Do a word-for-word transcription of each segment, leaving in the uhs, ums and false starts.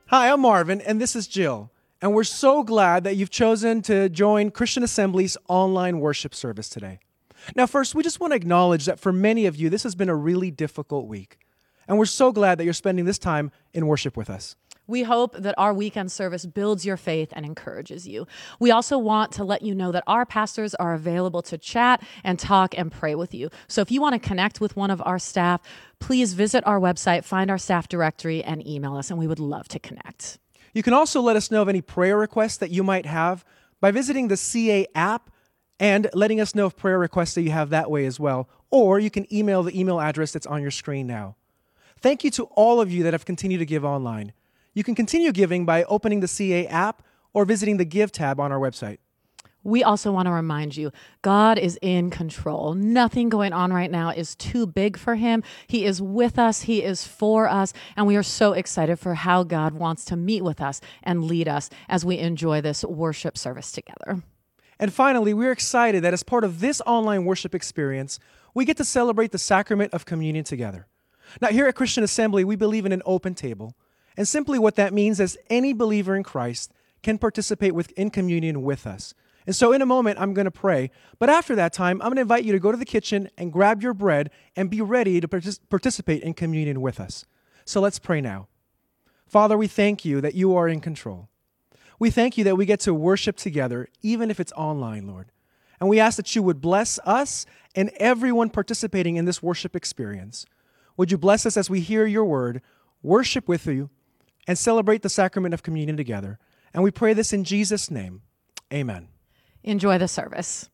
Hi, I'm Marvin, and this is Jill. And we're so glad that you've chosen to join Christian Assembly's online worship service today. Now, first, we just want to acknowledge that for many of you, this has been a really difficult week. And we're so glad that you're spending this time in worship with us. We hope that our weekend service builds your faith and encourages you. We also want to let you know that our pastors are available to chat and talk and pray with you. So if you want to connect with one of our staff, please visit our website, find our staff directory, and email us, and we would love to connect. You can also let us know of any prayer requests that you might have by visiting the C A app and letting us know of prayer requests that you have that way as well. Or you can email the email address that's on your screen now. Thank you to all of you that have continued to give online. You can continue giving by opening the C A app or visiting the Give tab on our website. We also want to remind you, God is in control. Nothing going on right now is too big for him. He is with us. He is for us. And we are so excited for how God wants to meet with us and lead us as we enjoy this worship service together. And finally, we're excited that as part of this online worship experience, we get to celebrate the sacrament of communion together. Now, here at Christian Assembly, we believe in an open table. And simply what that means is any believer in Christ can participate with, in communion with us. And so in a moment, I'm going to pray. But after that time, I'm going to invite you to go to the kitchen and grab your bread and be ready to partic- participate in communion with us. So let's pray now. Father, we thank you that you are in control. We thank you that we get to worship together, even if it's online, Lord. And we ask that you would bless us and everyone participating in this worship experience. Would you bless us as we hear your word, worship with you, and celebrate the sacrament of communion together. And we pray this in Jesus' name. Amen. Enjoy the service.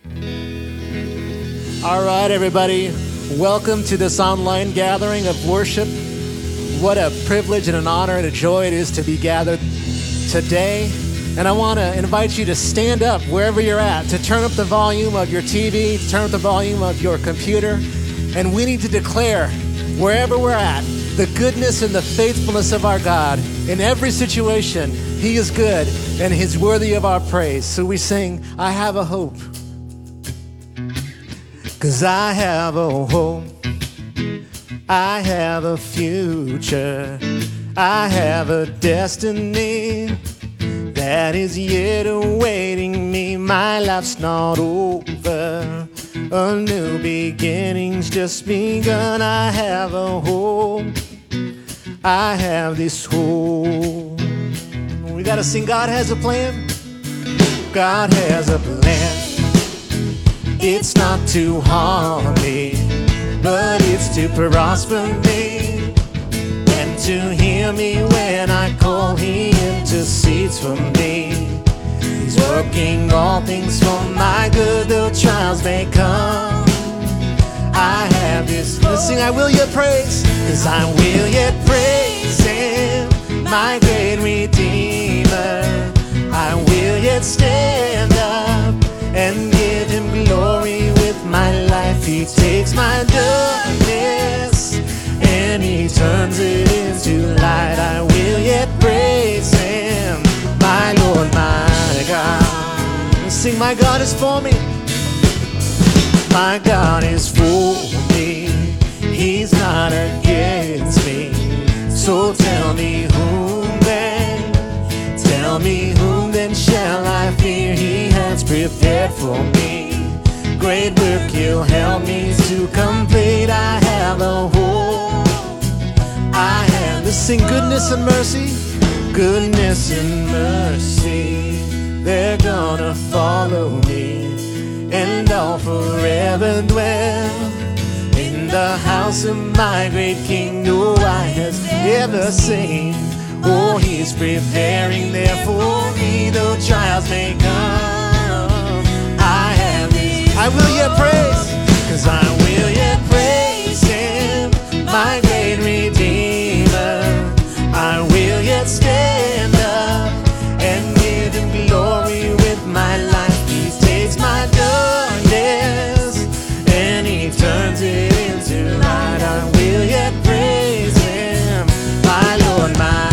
All right, everybody. Welcome to this online gathering of worship. What a privilege and an honor and a joy it is to be gathered today. And I want to invite you to stand up wherever you're at, to turn up the volume of your T V, to turn up the volume of your computer. And we need to declare, wherever we're at, the goodness and the faithfulness of our God. In every situation, he is good and he's worthy of our praise. So we sing, I have a hope. 'Cause I have a hope. I have a future. I have a destiny that is yet awaiting me. My life's not over. A new beginning's just begun. I have a hope. I have this hope. We gotta sing, God has a plan. God has a plan. It's not to harm me, but it's to prosper me. And to hear me when I call, he intercedes for me. He's working all things for my good, though trials may come. I have this, let's sing, I will yet praise, 'cause I will yet praise him, my great Redeemer. I will yet stand up and give him glory with my life. He takes my darkness and he turns it into light. I will yet praise him, my Lord, my God. Sing, my God is for me. My God is for me. He's not against me. So tell me whom then, tell me whom then shall I fear? He has prepared for me great work he'll help me to complete. I have a hope. I have to sing goodness and mercy, goodness and mercy. They're gonna follow me, and I'll forever dwell in the house of my great King. No eye has ever seen. Oh, he's preparing there for me, though trials may come. I have these, I will yet praise, 'cause I will yet praise him, my great Redeemer. I will yet stand up and give him glory with my life. He takes my darkness and he turns it into light. I will yet praise him, my Lord, my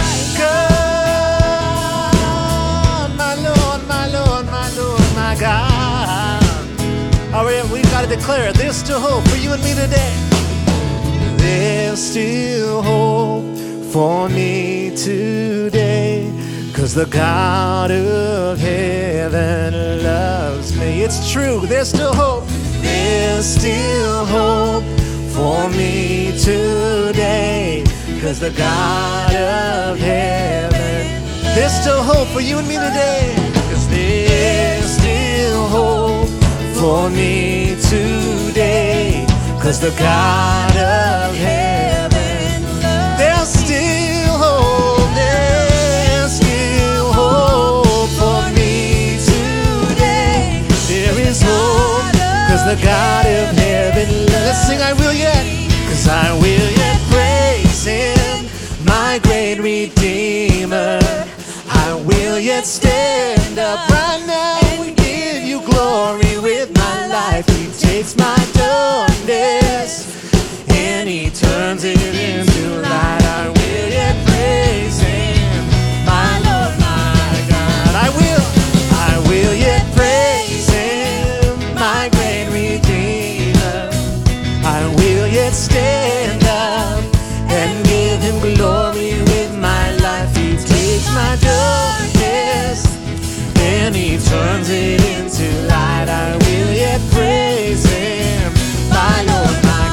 God, my Lord, my Lord, my Lord, my God. All right, we've got to declare there's still hope for you and me today. There's still hope for me today. 'Cause the God of heaven loves me. It's true, there's still hope. There's still hope for me today. 'Cause the God of heaven, there's still hope for you and me today. 'Cause there's still hope for me today. 'Cause the God of heaven, there's still hope, there's still hope for me today. There is hope, 'cause the God of heaven, let's sing I will yet, 'cause I will yet praise him, my great Redeemer. I will yet stand up right now and give you glory with my life. He takes my darkness and he turns it into light. I will yet praise him, my Lord, my God. I will, I will yet praise him, my great Redeemer. I will yet stand up and give him glory with my life. He takes my darkness and he turns it into light. I will yet praise him, my Lord, my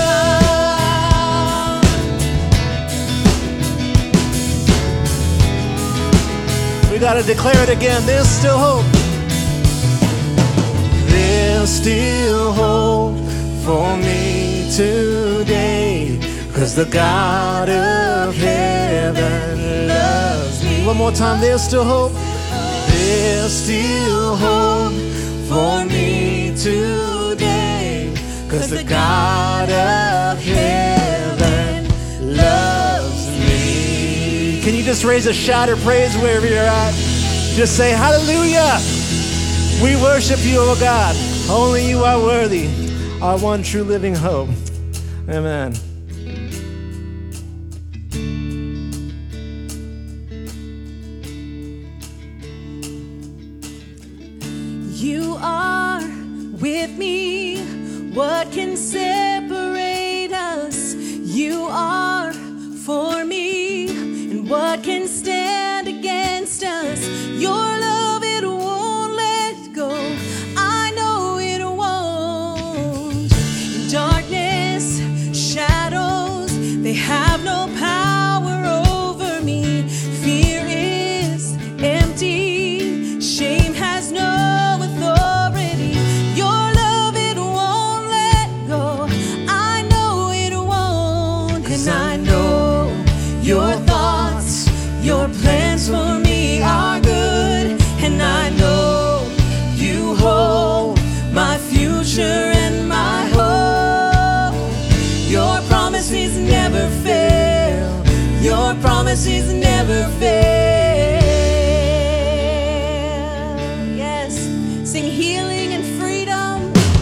God. We gotta declare it again. There's still hope. There's still hope for me today. 'Cause the God of heaven loves me. One more time, there's still hope. There's still hope for me today. 'Cause the God of heaven loves me. Can you just raise a shout of praise wherever you're at? Just say hallelujah. We worship you, O God. Only you are worthy, our one true living hope. Amen. You are with me. What can separate us? You are for me. And what can stand against us? Your love, it won't let go. I know it won't. Darkness, shadows, they have no power over me. Fear is empty. Shame has no authority. Your love, it won't let go. I know it won't. And I know your thoughts, your plans for me are good. And I know you hold my future and my hope. Your promises never fail. Your promises never fail. Yes, sing healing and freedom.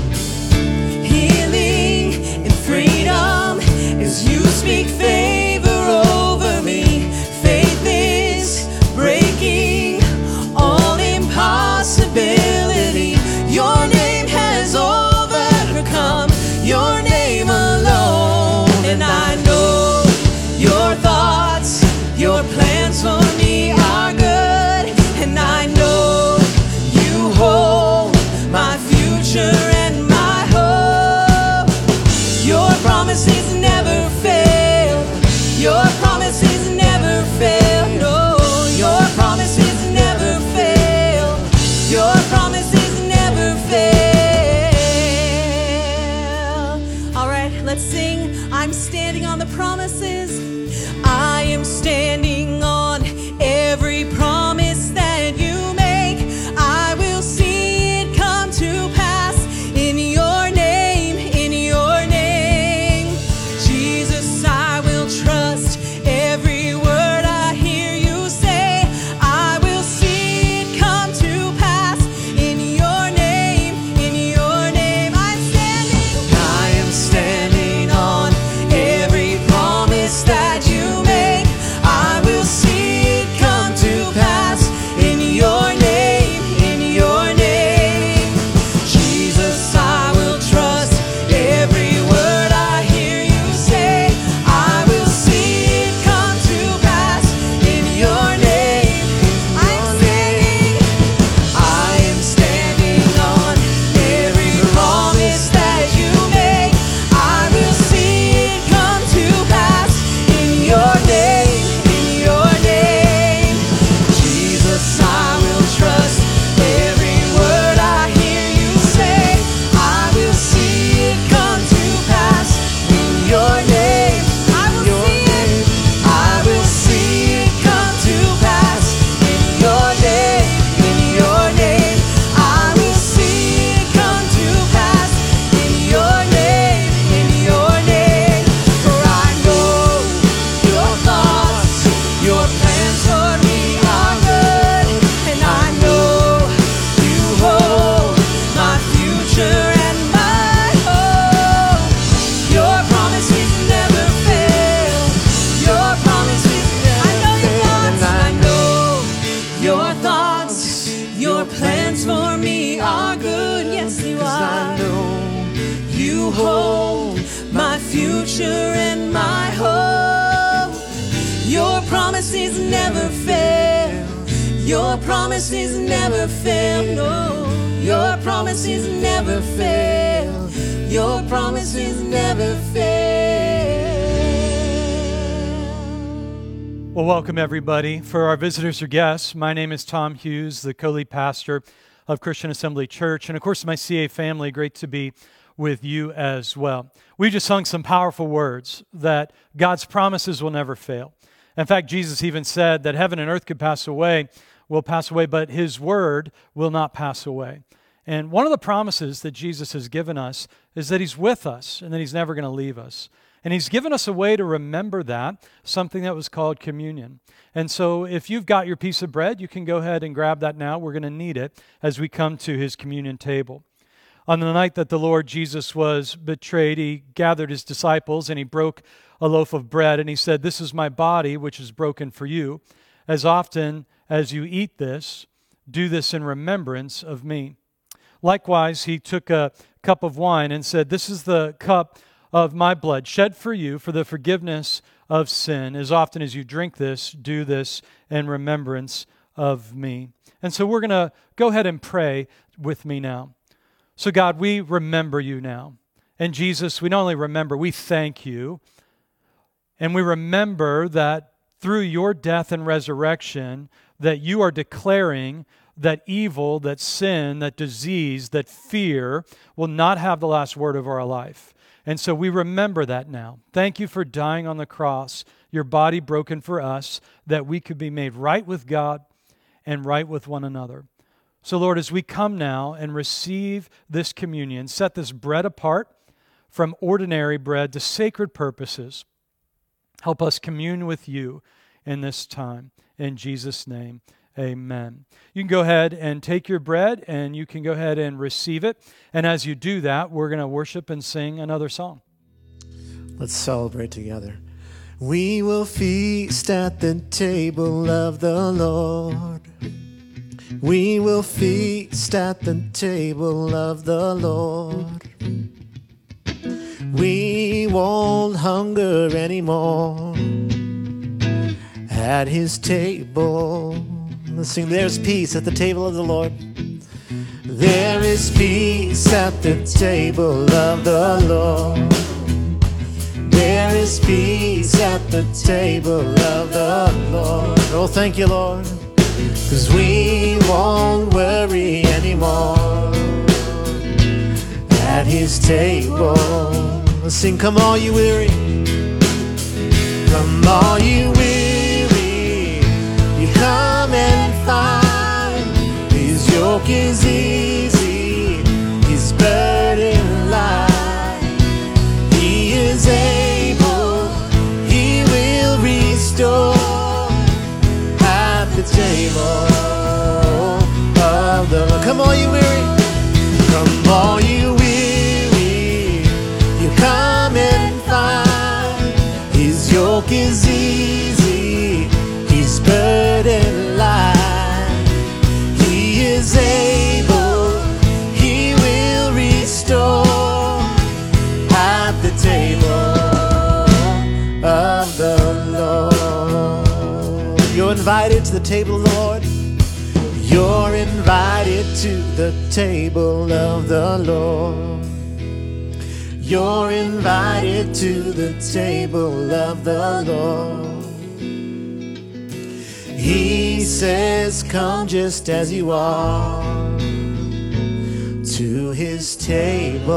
Healing and freedom as you speak favor over me. Faith is breaking all impossibility. Your name has overcome, your name alone. And I know your thoughts, your plans for me are good. And I know you hold my future and my hope. Your promises never fail. Your promises never fail. No, your promises never fail. Your promises never fail. All right, let's sing. I'm standing on the promises. I am standing on every promise that you make. I will see it come to pass in your name, in your name. Jesus, I will trust every word I hear you say. I will see it come to pass in your name, in your name. I'm standing. I am standing on every promise that plans for me are good. Yes, you 'Cause I are. know You hold my future and my hope. Your promises never fail. Your promises never fail. No, your promises never fail. Your promises never fail. Well, welcome everybody. For our visitors or guests, my name is Tom Hughes, the co-lead pastor of Christian Assembly Church. And of course, my C A family, great to be with you as well. We just sung some powerful words that God's promises will never fail. In fact, Jesus even said that heaven and earth could pass away, will pass away, but his word will not pass away. And one of the promises that Jesus has given us is that he's with us and that he's never going to leave us. And he's given us a way to remember that, something that was called communion. And so if you've got your piece of bread, you can go ahead and grab that now. We're going to need it as we come to his communion table. On the night that the Lord Jesus was betrayed, he gathered his disciples and he broke a loaf of bread and he said, "This is my body, which is broken for you. As often as you eat this, do this in remembrance of me." Likewise, he took a cup of wine and said, "This is the cup of my blood, shed for you for the forgiveness of sin. As often as you drink this, do this in remembrance of me." And so we're going to go ahead and pray with me now. So God, we remember you now. And Jesus, we not only remember, we thank you. And we remember that through your death and resurrection, that you are declaring that evil, that sin, that disease, that fear will not have the last word of our life. And so we remember that now. Thank you for dying on the cross, your body broken for us, that we could be made right with God and right with one another. So Lord, as we come now and receive this communion, set this bread apart from ordinary bread to sacred purposes. Help us commune with you in this time. In Jesus' name, amen. You can go ahead and take your bread and you can go ahead and receive it. And as you do that, we're going to worship and sing another song. Let's celebrate together. We will feast at the table of the Lord. We will feast at the table of the Lord. We won't hunger anymore at his table. Let's sing, there's peace at the table of the Lord. There is peace at the table of the Lord. There is peace at the table of the Lord. Oh, thank you, Lord. 'Cause we won't worry anymore at his table. Let's sing, come all you weary. Come all you weary. You come and find his yoke is easy, his burden light. He is able, he will restore at the table of the. Come all you weary. Come all you weary. You come and find his yoke is easy, his burden light. He is able, he will restore at the table of the Lord. You're invited to the table of the Lord. You're invited to the table of the Lord. You're invited to the table of the Lord. He says, come just as you are to his table.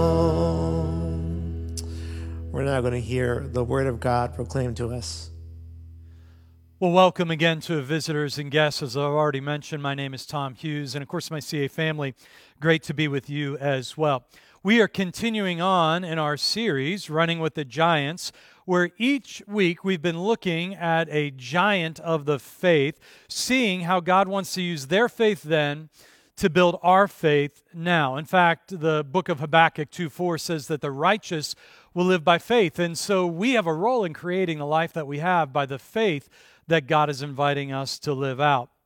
We're now going to hear the word of God proclaimed to us. Well, welcome again to visitors and guests. As I've already mentioned, my name is Tom Hughes, and of course my C A family, great to be with you as well. We are continuing on in our series, Running with the Giants, where each week we've been looking at a giant of the faith, seeing how God wants to use their faith then to build our faith now. In fact, the book of Habakkuk two four says that the righteous will live by faith, and so we have a role in creating the life that we have by the faith that God is inviting us to live out.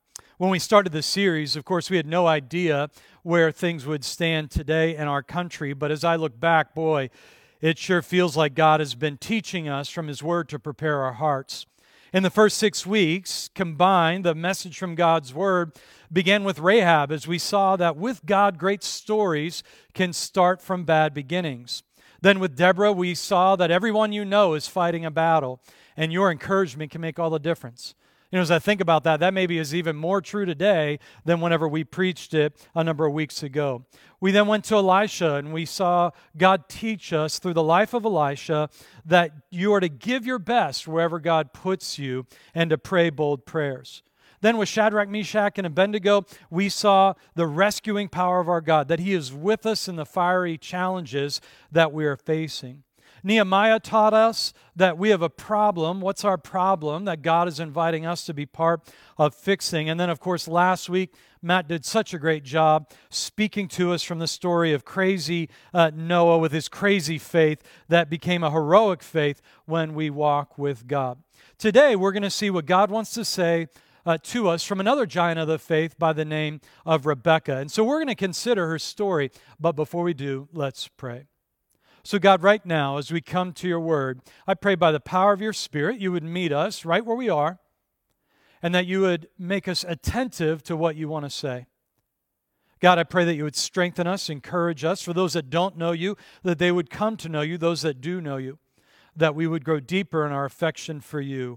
When we started this series, of course, we had no idea where things would stand today in our country. But as I look back, boy, it sure feels like God has been teaching us from His Word to prepare our hearts. In the first six weeks, combined, the message from God's Word began with Rahab, as we saw that with God, great stories can start from bad beginnings. Then with Deborah, we saw that everyone you know is fighting a battle, and your encouragement can make all the difference. You know, as I think about that, that maybe is even more true today than whenever we preached it a number of weeks ago. We then went to Elisha, and we saw God teach us through the life of Elisha that you are to give your best wherever God puts you and to pray bold prayers. Then with Shadrach, Meshach, and Abednego, we saw the rescuing power of our God, that He is with us in the fiery challenges that we are facing. Nehemiah taught us that we have a problem. What's our problem? That God is inviting us to be part of fixing. And then, of course, last week, Matt did such a great job speaking to us from the story of crazy uh, Noah with his crazy faith that became a heroic faith when we walk with God. Today, we're going to see what God wants to say Uh, to us from another giant of the faith by the name of Rebecca. And so we're going to consider her story. But before we do, let's pray. So God, right now, as we come to your word, I pray by the power of your Spirit, you would meet us right where we are, and that you would make us attentive to what you want to say. God, I pray that you would strengthen us, encourage us. For those that don't know you, that they would come to know you. Those that do know you, that we would grow deeper in our affection for you,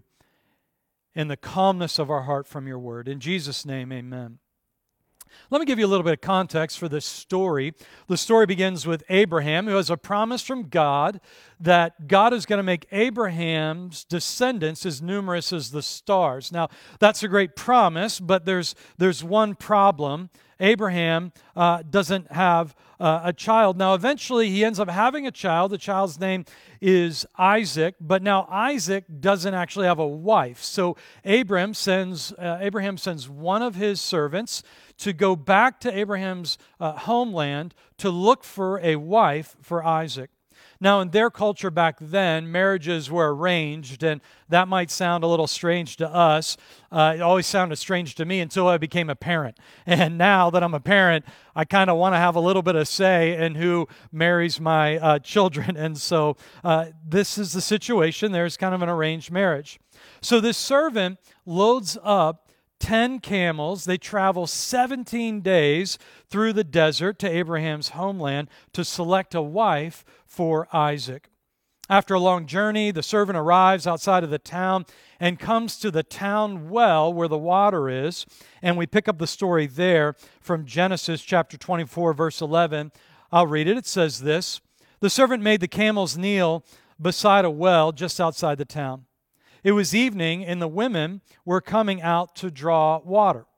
in the calmness of our heart from your word. In Jesus' name, amen. Let me give you a little bit of context for this story. The story begins with Abraham, who has a promise from God that God is going to make Abraham's descendants as numerous as the stars. Now, that's a great promise, but there's, there's one problem. Abraham uh, doesn't have uh, a child. Now, eventually, he ends up having a child. The child's name is Isaac, but now Isaac doesn't actually have a wife. So Abraham sends, uh, Abraham sends one of his servants to go back to Abraham's uh, homeland to look for a wife for Isaac. Now, in their culture back then, marriages were arranged, and that might sound a little strange to us. Uh, it always sounded strange to me until I became a parent. And now that I'm a parent, I kind of want to have a little bit of say in who marries my uh, children. And so uh, this is the situation. There's kind of an arranged marriage. So this servant loads up ten camels. They travel seventeen days through the desert to Abraham's homeland to select a wife for Isaac. After a long journey, the servant arrives outside of the town and comes to the town well where the water is. And we pick up the story there from Genesis chapter twenty-four, verse eleven. I'll read it. It says this: "The servant made the camels kneel beside a well just outside the town. It was evening, and the women were coming out to draw water.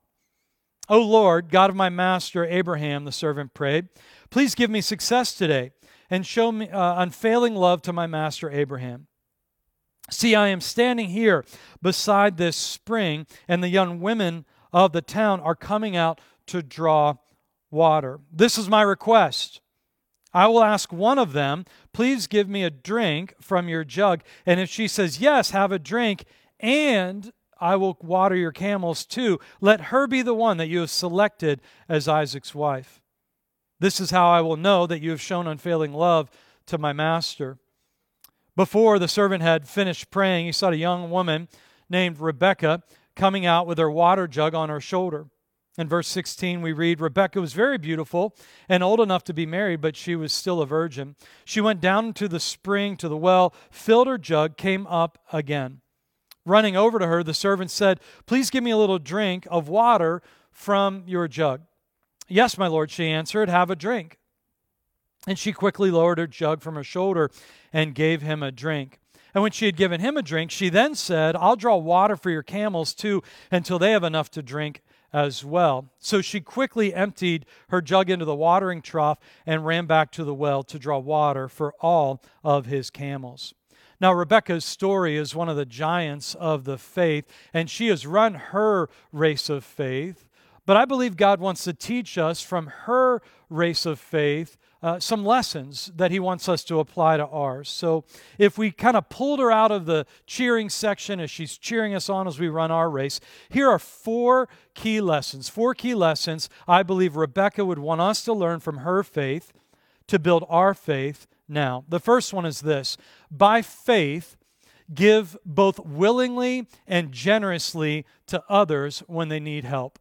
'O Lord, God of my master Abraham,' the servant prayed, 'please give me success today and show me uh, unfailing love to my master Abraham. See, I am standing here beside this spring, and the young women of the town are coming out to draw water. This is my request. I will ask one of them, please give me a drink from your jug. And if she says, yes, have a drink, and I will water your camels too, let her be the one that you have selected as Isaac's wife. This is how I will know that you have shown unfailing love to my master.' Before the servant had finished praying, he saw a young woman named Rebekah coming out with her water jug on her shoulder. In verse sixteen, we read, Rebekah was very beautiful and old enough to be married, but she was still a virgin. She went down to the spring, to the well, filled her jug, came up again. Running over to her, the servant said, please give me a little drink of water from your jug. Yes, my lord, she answered, have a drink. And she quickly lowered her jug from her shoulder and gave him a drink. And when she had given him a drink, she then said, I'll draw water for your camels too, until they have enough to drink as well. So she quickly emptied her jug into the watering trough and ran back to the well to draw water for all of his camels. Now, Rebekah's story is one of the giants of the faith, and she has run her race of faith But I believe God wants to teach us from her race of faith uh, some lessons that he wants us to apply to ours. So if we kind of pulled her out of the cheering section as she's cheering us on as we run our race, here are four key lessons, four key lessons I believe Rebecca would want us to learn from her faith to build our faith now. The first one is this: by faith, give both willingly and generously to others when they need help.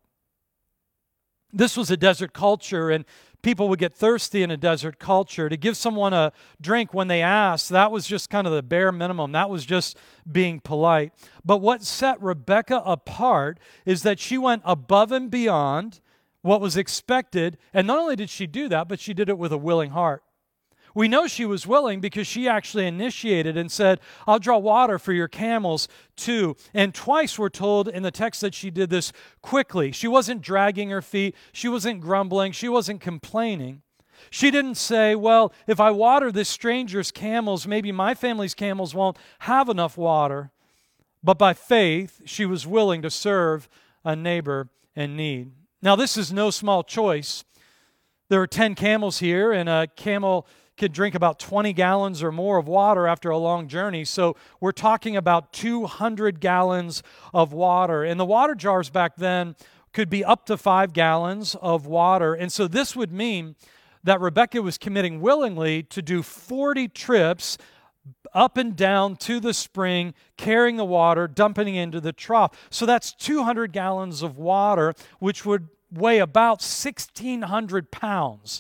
This was a desert culture, and people would get thirsty in a desert culture. To give someone a drink when they asked, that was just kind of the bare minimum. That was just being polite. But what set Rebecca apart is that she went above and beyond what was expected, and not only did she do that, but she did it with a willing heart. We know she was willing because she actually initiated and said, I'll draw water for your camels too. And twice we're told in the text that she did this quickly. She wasn't dragging her feet. She wasn't grumbling. She wasn't complaining. She didn't say, well, if I water this stranger's camels, maybe my family's camels won't have enough water. But by faith, she was willing to serve a neighbor in need. Now, this is no small choice. There are ten camels here, and a camel could drink about twenty gallons or more of water after a long journey. So we're talking about two hundred gallons of water. And the water jars back then could be up to five gallons of water. And so this would mean that Rebecca was committing willingly to do forty trips up and down to the spring, carrying the water, dumping it into the trough. So that's two hundred gallons of water, which would weigh about sixteen hundred pounds.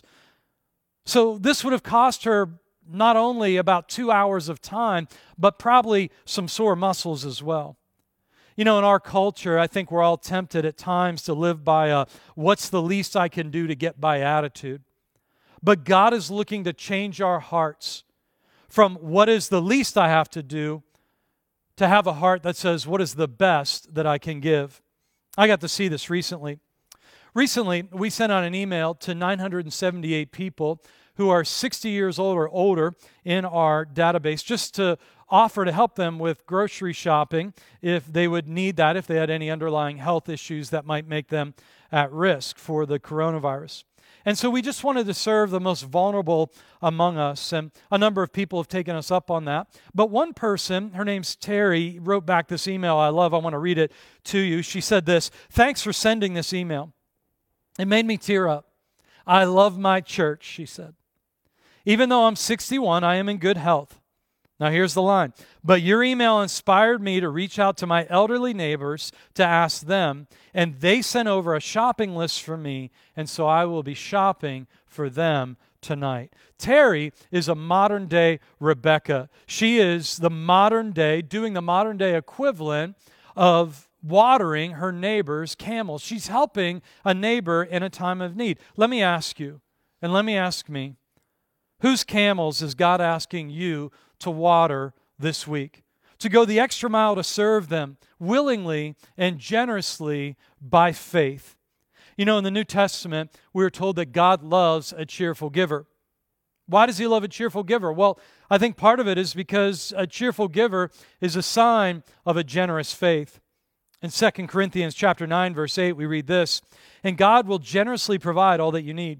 So this would have cost her not only about two hours of time, but probably some sore muscles as well. You know, in our culture, I think we're all tempted at times to live by a what's the least I can do to get by attitude. But God is looking to change our hearts from what is the least I have to do to have a heart that says, what is the best that I can give? I got to see this recently. Recently, we sent out an email to nine hundred seventy-eight people who are sixty years old or older in our database, just to offer to help them with grocery shopping if they would need that, if they had any underlying health issues that might make them at risk for the coronavirus. And so we just wanted to serve the most vulnerable among us, and a number of people have taken us up on that. But one person, her name's Terry, wrote back this email I love. I want to read it to you. She said this: thanks for sending this email. It made me tear up. I love my church, she said. Even though I'm sixty-one, I am in good health. Now here's the line. But your email inspired me to reach out to my elderly neighbors to ask them, and they sent over a shopping list for me, and so I will be shopping for them tonight. Terry is a modern day Rebecca. She is the modern day, doing the modern day equivalent of watering her neighbor's camels. She's helping a neighbor in a time of need. Let me ask you, and let me ask me, whose camels is God asking you to water this week? To go the extra mile to serve them willingly and generously by faith. You know, in the New Testament, we're told that God loves a cheerful giver. Why does he love a cheerful giver? Well, I think part of it is because a cheerful giver is a sign of a generous faith. In Second Corinthians chapter nine, verse eight, we read this: and God will generously provide all that you need.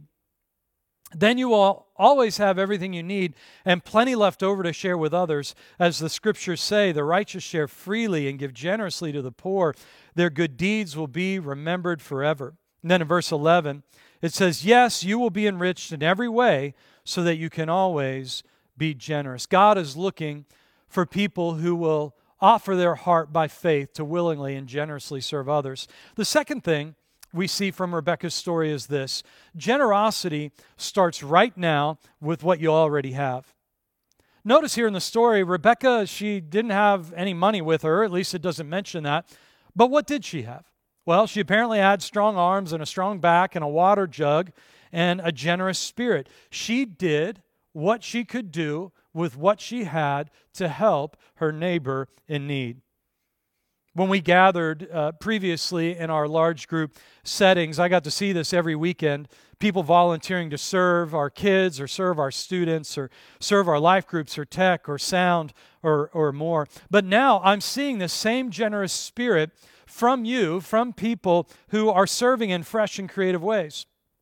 Then you will always have everything you need and plenty left over to share with others. As the scriptures say, the righteous share freely and give generously to the poor. Their good deeds will be remembered forever. And then in verse eleven, it says, yes, you will be enriched in every way so that you can always be generous. God is looking for people who will offer their heart by faith to willingly and generously serve others. The second thing we see from Rebecca's story is this: generosity starts right now with what you already have. Notice here in the story, Rebecca, she didn't have any money with her, at least it doesn't mention that. But what did she have? Well, she apparently had strong arms and a strong back and a water jug and a generous spirit. She did what she could do with what she had to help her neighbor in need. When we gathered uh, previously in our large group settings, I got to see this every weekend. people volunteering to serve our kids or serve our students or serve our life groups or tech or sound or, or more. But now I'm seeing the same generous spirit from you, from people who are serving in fresh and creative ways.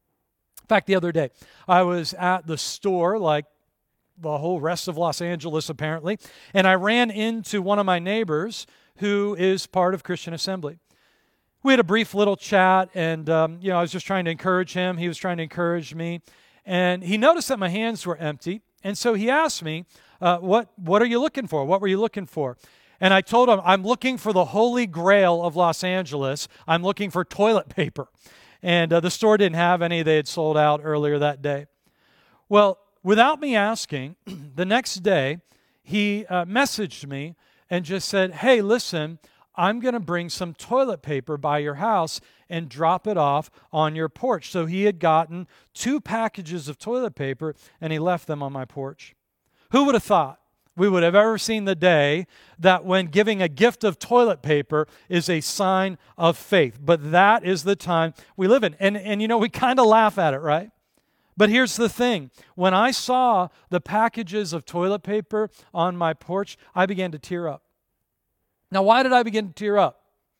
In fact, the other day, I was at the store, like the whole rest of Los Angeles apparently, and I ran into one of my neighbors who is part of Christian Assembly. We had a brief little chat, and um, you know, I was just trying to encourage him. He was trying to encourage me, and he noticed that my hands were empty, and so he asked me, uh, "What what are you looking for? What were you looking for?" And I told him, "I'm looking for the Holy Grail of Los Angeles. I'm looking for toilet paper." And uh, the store didn't have any. They had sold out earlier that day. Well, without me asking, the next day, he uh, messaged me and just said, "Hey, listen, I'm going to bring some toilet paper by your house and drop it off on your porch." So he had gotten two packages of toilet paper, and he left them on my porch. Who would have thought we would have ever seen the day that when giving a gift of toilet paper is a sign of faith? But that is the time we live in. And, and you know, we kind of laugh at it, right? But here's the thing. When I saw the packages of toilet paper on my porch, I began to tear up. Now, why did I begin to tear up?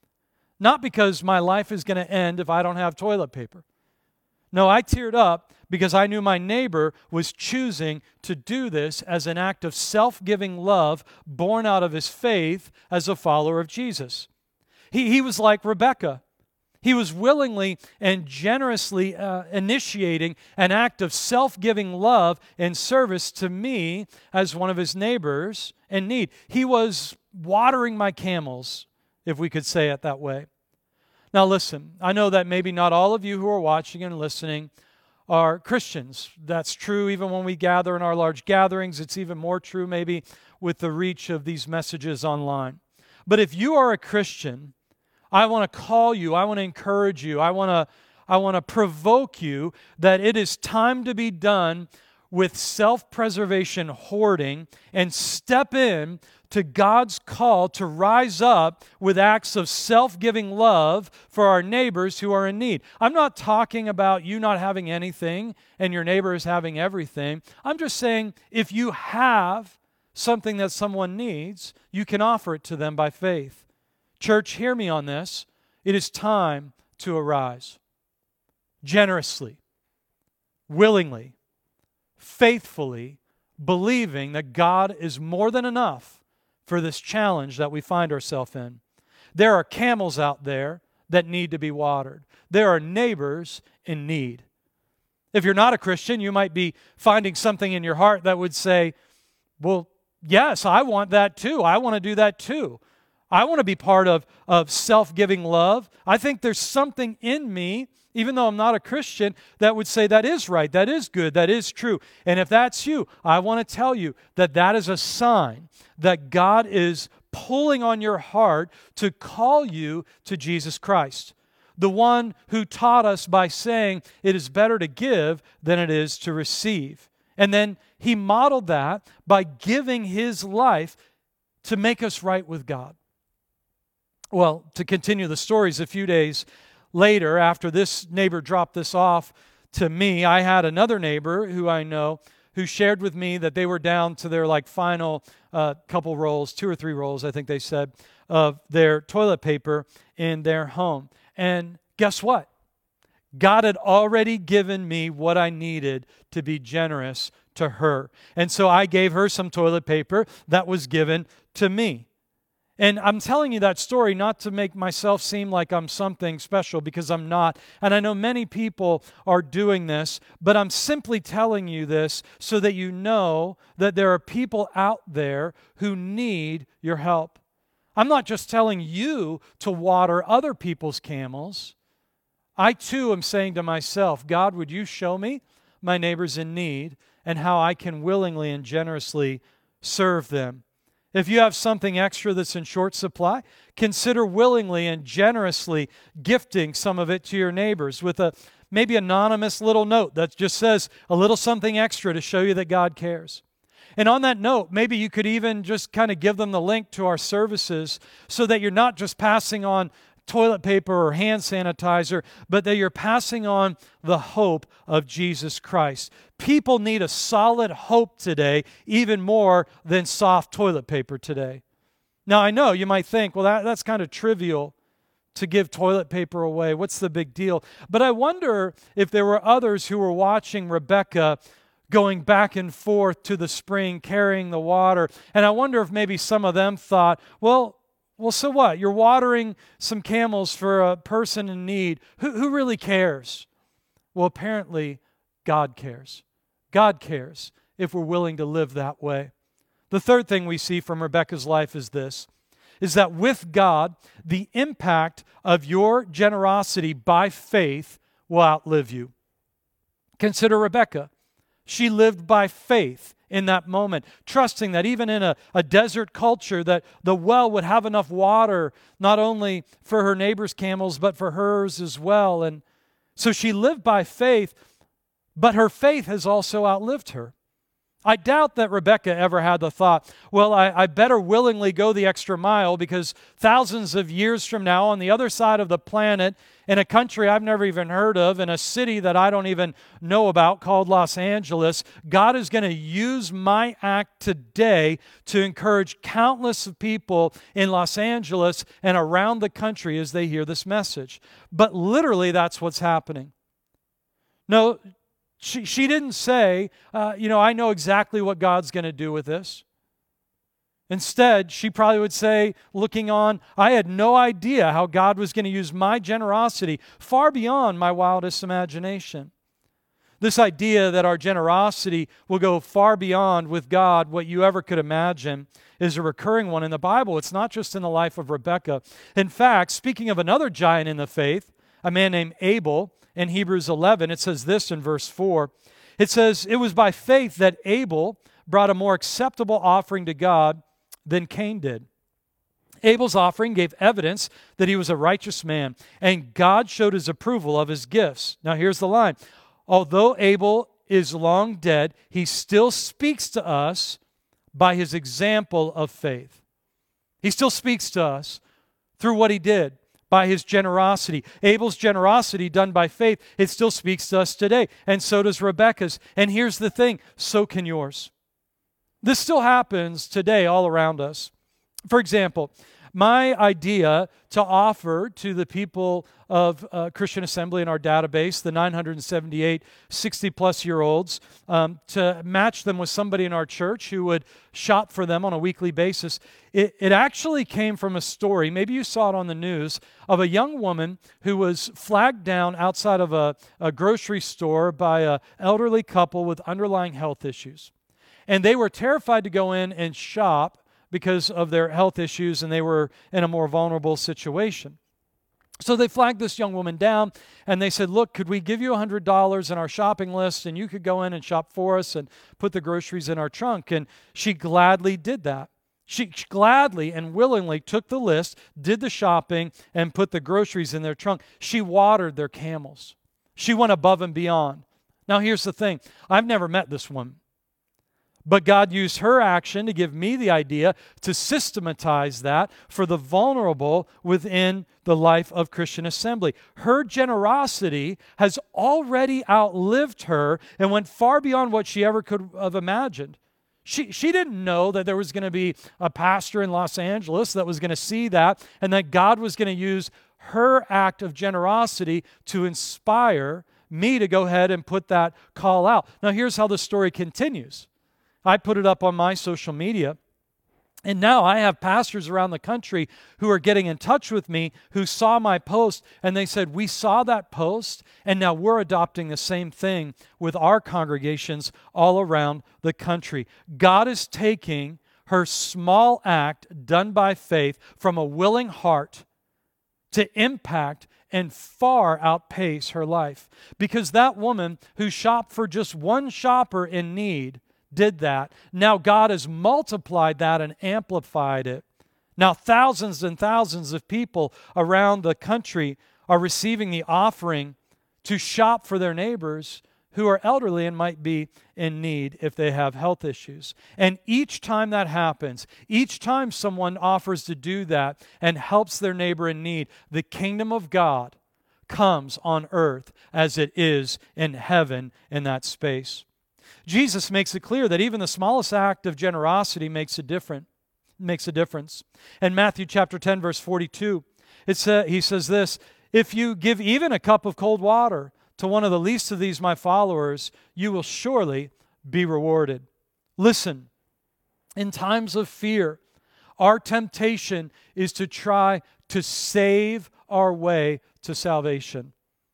Not because my life is going to end if I don't have toilet paper. No, I teared up because I knew my neighbor was choosing to do this as an act of self-giving love born out of his faith as a follower of Jesus. He, he was like Rebecca. He was willingly and generously uh, initiating an act of self-giving love and service to me as one of his neighbors in need. He was watering my camels, if we could say it that way. Now listen, I know that maybe not all of you who are watching and listening are Christians. That's true even when we gather in our large gatherings. It's even more true maybe with the reach of these messages online. But if you are a Christian, I want to call you, I want to encourage you, I want to I want to provoke you that it is time to be done with self-preservation hoarding and step in to God's call to rise up with acts of self-giving love for our neighbors who are in need. I'm not talking about you not having anything and your neighbor is having everything. I'm just saying if you have something that someone needs, you can offer it to them by faith. Church, hear me on this. It is time to arise generously, willingly, faithfully, believing that God is more than enough for this challenge that we find ourselves in. There are camels out there that need to be watered. There are neighbors in need. If you're not a Christian, you might be finding something in your heart that would say, well, yes, I want that too. I want to do that too. I want to be part of, of self-giving love. I think there's something in me, even though I'm not a Christian, that would say that is right, that is good, that is true. And if that's you, I want to tell you that that is a sign that God is pulling on your heart to call you to Jesus Christ, the one who taught us by saying it is better to give than it is to receive. And then he modeled that by giving his life to make us right with God. Well, to continue the stories, a few days later, after this neighbor dropped this off to me, I had another neighbor who I know who shared with me that they were down to their like final uh, couple rolls, two or three rolls, I think they said, of their toilet paper in their home. And guess what? God had already given me what I needed to be generous to her. And so I gave her some toilet paper that was given to me. And I'm telling you that story not to make myself seem like I'm something special, because I'm not. And I know many people are doing this, but I'm simply telling you this so that you know that there are people out there who need your help. I'm not just telling you to water other people's camels. I too am saying to myself, God, would you show me my neighbors in need and how I can willingly and generously serve them? If you have something extra that's in short supply, consider willingly and generously gifting some of it to your neighbors with a maybe anonymous little note that just says a little something extra to show you that God cares. And on that note, maybe you could even just kind of give them the link to our services so that you're not just passing on toilet paper or hand sanitizer, but that you're passing on the hope of Jesus Christ. People need a solid hope today, even more than soft toilet paper today. Now, I know you might think, well, that, that's kind of trivial to give toilet paper away. What's the big deal? But I wonder if there were others who were watching Rebecca going back and forth to the spring, carrying the water. And I wonder if maybe some of them thought, well, well, so what? You're watering some camels for a person in need. Who, who really cares? Well, apparently, God cares. God cares if we're willing to live that way. The third thing we see from Rebecca's life is this, is that with God, the impact of your generosity by faith will outlive you. Consider Rebecca. She lived by faith in that moment, trusting that even in a, a desert culture, that the well would have enough water, not only for her neighbor's camels, but for hers as well. And so she lived by faith, but her faith has also outlived her. I doubt that Rebecca ever had the thought, well, I, I better willingly go the extra mile because thousands of years from now, on the other side of the planet, in a country I've never even heard of, in a city that I don't even know about called Los Angeles, God is going to use my act today to encourage countless of people in Los Angeles and around the country as they hear this message. But literally, that's what's happening. No, She, she didn't say, uh, you know, I know exactly what God's going to do with this. Instead, she probably would say, looking on, I had no idea how God was going to use my generosity far beyond my wildest imagination. This idea that our generosity will go far beyond with God what you ever could imagine is a recurring one in the Bible. It's not just in the life of Rebecca. In fact, speaking of another giant in the faith, a man named Abel, in Hebrews eleven, it says this in verse four. It says, it was by faith that Abel brought a more acceptable offering to God than Cain did. Abel's offering gave evidence that he was a righteous man, and God showed his approval of his gifts. Now here's the line. Although Abel is long dead, he still speaks to us by his example of faith. He still speaks to us through what he did. By his generosity. Abel's generosity done by faith, it still speaks to us today. And so does Rebecca's. And here's the thing, so can yours. This still happens today all around us. For example, my idea to offer to the people of uh, Christian Assembly in our database, the nine hundred seventy-eight sixty-plus-year-olds, um, to match them with somebody in our church who would shop for them on a weekly basis, it, it actually came from a story, maybe you saw it on the news, of a young woman who was flagged down outside of a, a grocery store by an elderly couple with underlying health issues. And they were terrified to go in and shop because of their health issues, and they were in a more vulnerable situation. So they flagged this young woman down, and they said, look, could we give you one hundred dollars in our shopping list, and you could go in and shop for us and put the groceries in our trunk? And she gladly did that. She gladly and willingly took the list, did the shopping, and put the groceries in their trunk. She watered their camels. She went above and beyond. Now here's the thing. I've never met this woman. But God used her action to give me the idea to systematize that for the vulnerable within the life of Christian Assembly. Her generosity has already outlived her and went far beyond what she ever could have imagined. She, she didn't know that there was going to be a pastor in Los Angeles that was going to see that and that God was going to use her act of generosity to inspire me to go ahead and put that call out. Now here's how the story continues. I put it up on my social media, and now I have pastors around the country who are getting in touch with me who saw my post, and they said, we saw that post, and now we're adopting the same thing with our congregations all around the country. God is taking her small act done by faith from a willing heart to impact and far outpace her life. Because that woman who shopped for just one shopper in need did that. Now God has multiplied that and amplified it. Now thousands and thousands of people around the country are receiving the offering to shop for their neighbors who are elderly and might be in need if they have health issues. And each time that happens, each time someone offers to do that and helps their neighbor in need, the kingdom of God comes on earth as it is in heaven in that space. Jesus makes it clear that even the smallest act of generosity makes a difference. Makes a difference. In Matthew chapter ten, verse forty-two, it sa- he says this, "If you give even a cup of cold water to one of the least of these my followers, you will surely be rewarded." Listen, in times of fear, our temptation is to try to save our way to salvation.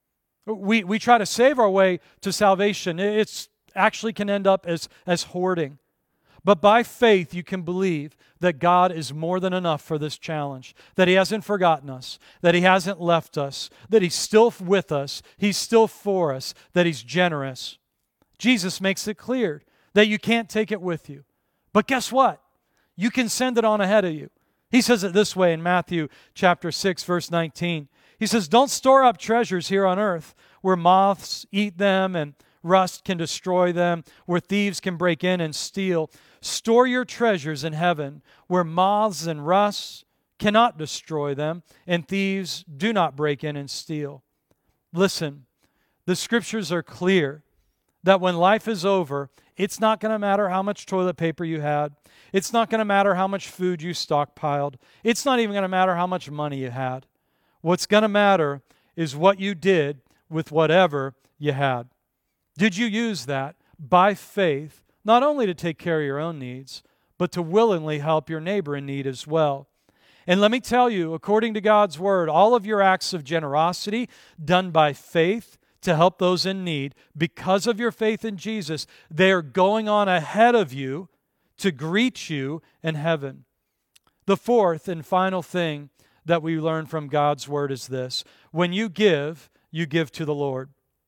We, we try to save our way to salvation. It's actually can end up as, as hoarding. But by faith, you can believe that God is more than enough for this challenge, that He hasn't forgotten us, that He hasn't left us, that He's still with us, He's still for us, that He's generous. Jesus makes it clear that you can't take it with you. But guess what? You can send it on ahead of you. He says it this way in Matthew chapter six, verse nineteen. He says, "Don't store up treasures here on earth where moths eat them and rust can destroy them, where thieves can break in and steal. Store your treasures in heaven, where moths and rust cannot destroy them, and thieves do not break in and steal." Listen, the scriptures are clear that when life is over, it's not going to matter how much toilet paper you had. It's not going to matter how much food you stockpiled. It's not even going to matter how much money you had. What's going to matter is what you did with whatever you had. Did you use that by faith, not only to take care of your own needs, but to willingly help your neighbor in need as well? And let me tell you, according to God's word, all of your acts of generosity done by faith to help those in need, because of your faith in Jesus, they are going on ahead of you to greet you in heaven. The fourth and final thing that we learn from God's word is this: when you give, you give to the Lord.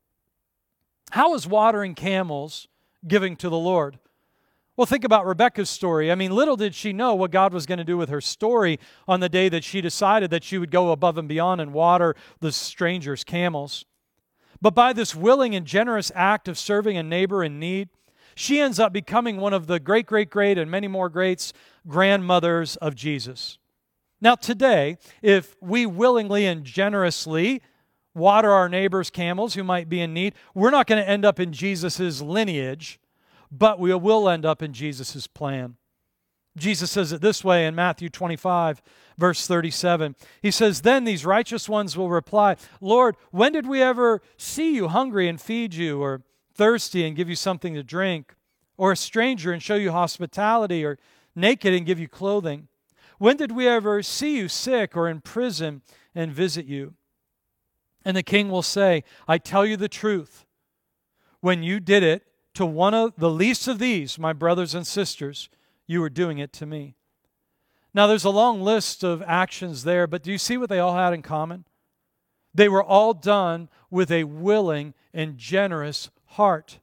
How is watering camels giving to the Lord? Well, think about Rebekah's story. I mean, little did she know what God was going to do with her story on the day that she decided that she would go above and beyond and water the stranger's camels. But by this willing and generous act of serving a neighbor in need, she ends up becoming one of the great, great, great, and many more greats grandmothers of Jesus. Now today, if we willingly and generously water our neighbor's camels who might be in need, we're not going to end up in Jesus' lineage, but we will end up in Jesus' plan. Jesus says it this way in Matthew twenty-five, verse thirty-seven. He says, "Then these righteous ones will reply, 'Lord, when did we ever see you hungry and feed you, or thirsty and give you something to drink, or a stranger and show you hospitality, or naked and give you clothing? When did we ever see you sick or in prison and visit you?' And the king will say, 'I tell you the truth. When you did it to one of the least of these, my brothers and sisters, you were doing it to me.'" Now, there's a long list of actions there, but do you see what they all had in common? They were all done with a willing and generous heart.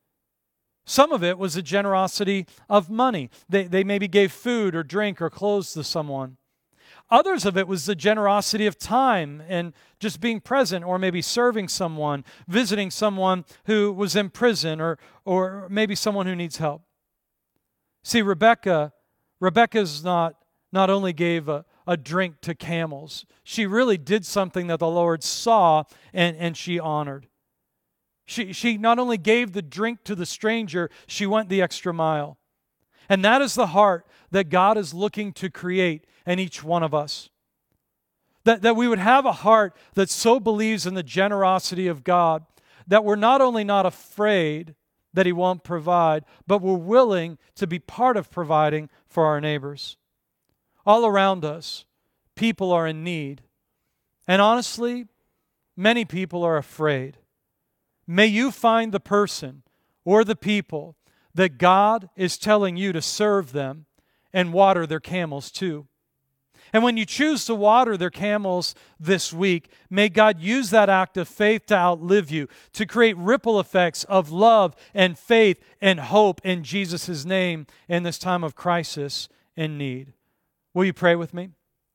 Some of it was the generosity of money. They, they maybe gave food or drink or clothes to someone. Others of it was the generosity of time and just being present, or maybe serving someone, visiting someone who was in prison, or, or maybe someone who needs help. See, Rebekah, Rebekah's not, not only gave a, a drink to camels, she really did something that the Lord saw and, and she honored. She, she not only gave the drink to the stranger, she went the extra mile. And that is the heart that God is looking to create in each one of us. That, that we would have a heart that so believes in the generosity of God that we're not only not afraid that He won't provide, but we're willing to be part of providing for our neighbors. All around us, people are in need. And honestly, many people are afraid. May you find the person or the people that God is telling you to serve them and water their camels too. And when you choose to water their camels this week, may God use that act of faith to outlive you, to create ripple effects of love and faith and hope in Jesus' name in this time of crisis and need. Will you pray with me?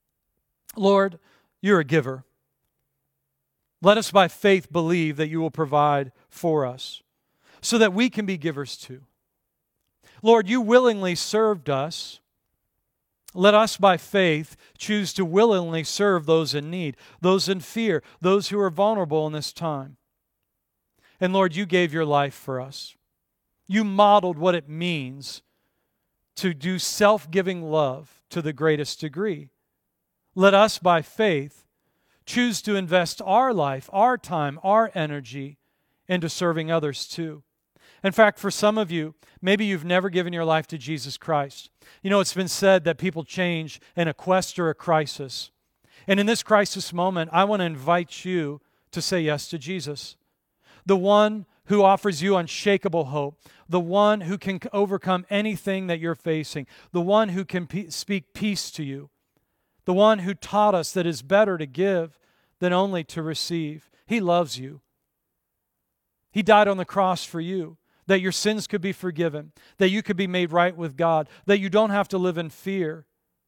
Lord, you're a giver. Let us by faith believe that you will provide for us. so that we can be givers too. Lord, you willingly served us. Let us, by faith, choose to willingly serve those in need, those in fear, those who are vulnerable in this time. And Lord, you gave your life for us. You modeled what it means to do self-giving love to the greatest degree. Let us, by faith, choose to invest our life, our time, our energy into serving others too. In fact, for some of you, maybe you've never given your life to Jesus Christ. You know, it's been said that people change in a quest or a crisis. And in this crisis moment, I want to invite you to say yes to Jesus, the one who offers you unshakable hope, the one who can overcome anything that you're facing, the one who can pe- speak peace to you, the one who taught us that it's better to give than only to receive. He loves you. He died on the cross for you, that your sins could be forgiven, that you could be made right with God, that you don't have to live in fear,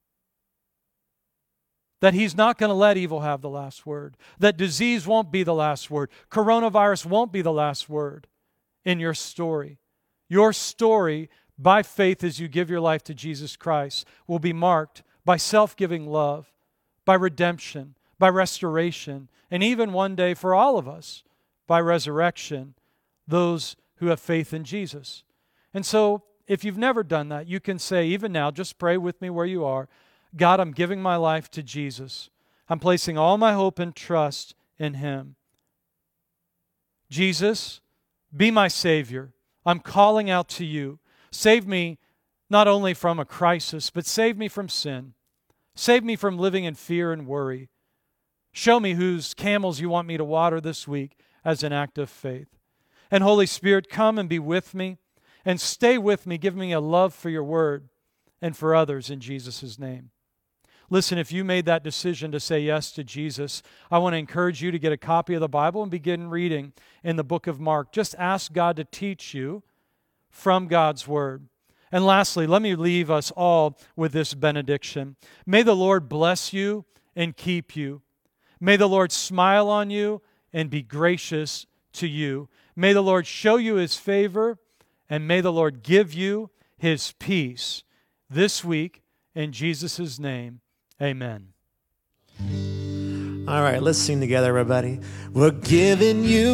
that He's not going to let evil have the last word, that disease won't be the last word, coronavirus won't be the last word in your story. Your story, by faith as you give your life to Jesus Christ, will be marked by self-giving love, by redemption, by restoration, and even one day for all of us, by resurrection, those who have faith in Jesus. And so, if you've never done that, you can say, even now, just pray with me where you are, God, I'm giving my life to Jesus. I'm placing all my hope and trust in Him. Jesus, be my Savior. I'm calling out to you. Save me not only from a crisis, but save me from sin. Save me from living in fear and worry. Show me whose camels you want me to water this week as an act of faith. And Holy Spirit, come and be with me and stay with me. Give me a love for your word and for others in Jesus' name. Listen, if you made that decision to say yes to Jesus, I want to encourage you to get a copy of the Bible and begin reading in the book of Mark. Just ask God to teach you from God's word. And lastly, let me leave us all with this benediction. May the Lord bless you and keep you. May the Lord smile on you and be gracious to you. May the Lord show you His favor, and may the Lord give you His peace this week. In Jesus' name, amen. All right, let's sing together, everybody. We're giving you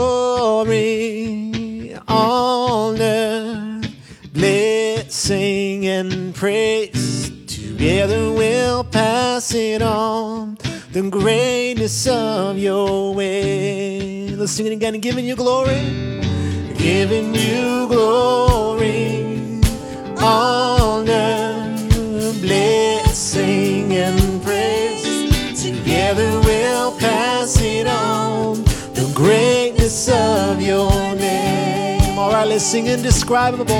glory, honor, blessing, and praise. Together we'll pass it on, the greatness of your way. Let's sing it again. Giving you glory, giving you glory, honor, blessing, and praise. Together we'll pass it on, the greatness of your name. All right, let's sing indescribable.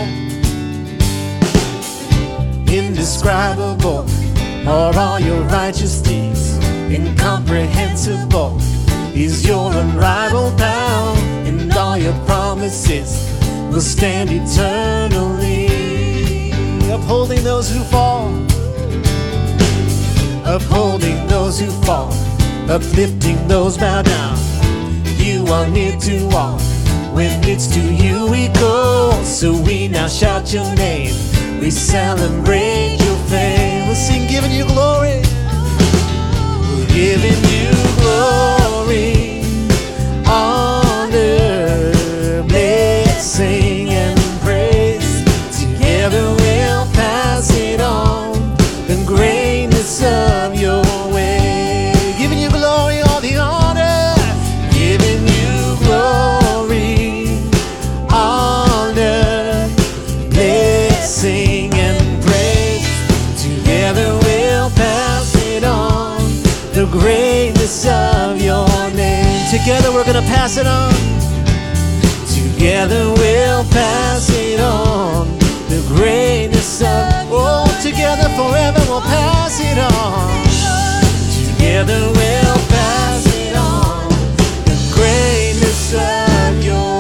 Indescribable are all your righteous deeds. Incomprehensible is your unrivaled power, and all your promises will stand eternally. Upholding those who fall, upholding those who fall, uplifting those bowed down. You are near to all, when it's to you we go. So we now shout your name, we celebrate your fame. Let's sing, giving you glory. We're giving you glory, honor, blessing, and praise. Together we'll pass it on, the greatness of your way. Giving you glory, all the honor. Giving you glory, honor, blessing, and praise. Together we'll pass it on, the greatness of your name. Together we're gonna pass it on. Together we'll pass it on, the greatness of, oh, together forever we'll pass it on. Together we'll pass it on, the greatness of your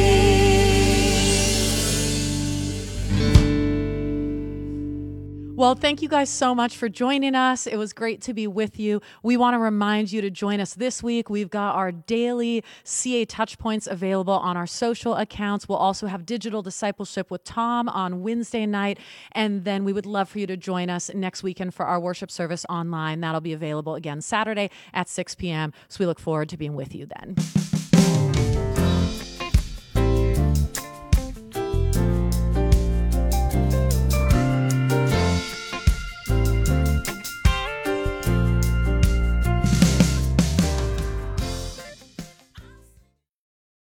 name. Well, thank you guys so much for joining us. It was great to be with you. We want to remind you to join us this week. We've got our daily C A Touchpoints available on our social accounts. We'll also have Digital Discipleship with Tom on Wednesday night. And then we would love for you to join us next weekend for our worship service online. That'll be available again Saturday at six p.m. So we look forward to being with you then.